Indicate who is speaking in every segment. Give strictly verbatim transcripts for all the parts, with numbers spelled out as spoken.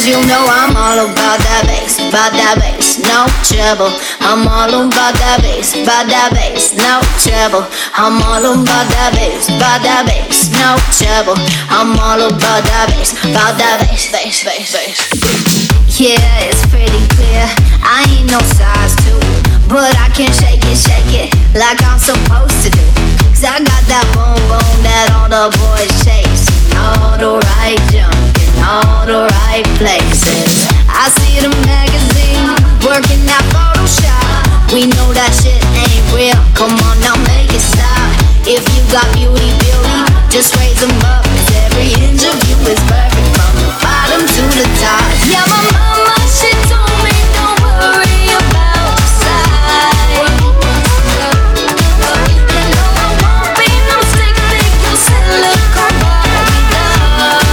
Speaker 1: Because you know I'm all about that bass, about that bass, no trouble. I'm all about that bass, about that bass, no trouble. I'm all about that bass, about that bass, no trouble. I'm all about that bass, about that bass, bass, bass, bass. Yeah, it's pretty clear, I ain't no size two, but I can shake it, shake it like I'm supposed to do. Cause I got that boom boom that all the boys chase. All the right junk in all the right places. I see the magazine working that Photoshop. We know that shit ain't real, come on now make it stop. If you got beauty, beauty, just raise them up. Cause every inch of you is perfect from the bottom to the top. Yeah, my mama, she told me don't worry about your size. And no, I won't be no stick figure silicone Barbie doll.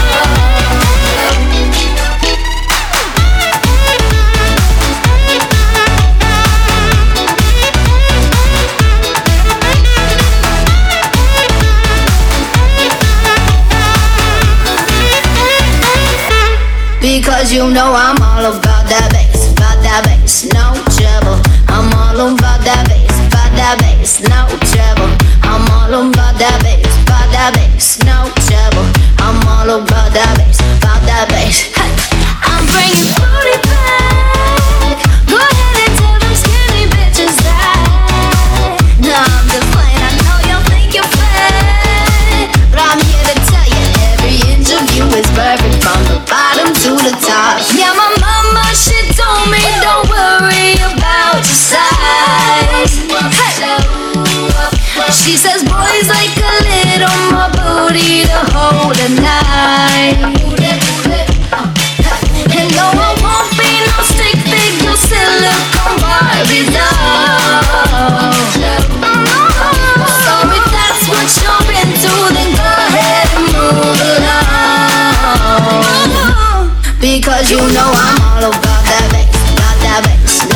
Speaker 1: Because you know I'm all about that bass, about that bass, no trouble. I'm all about that bass, about that bass, no trouble. I'm all about that bass, about that bass, no trouble. I'm all about that bass, about that bass. Hey. I'm bringing booty back. Go ahead and tell them skinny bitches that. No, I'm just playing, I know y'all think you're fat, but I'm here to tell you every inch of you is perfect from the bottom to the top. Yeah, my mama, she told me don't worry about your size. Hey. She says boys like a little more booty to hold at night. And no, I won't be no stick figure silicone Barbie doll. So if that's what you're into, then go ahead and move along. Because you know I'm all about that bass, about that bass,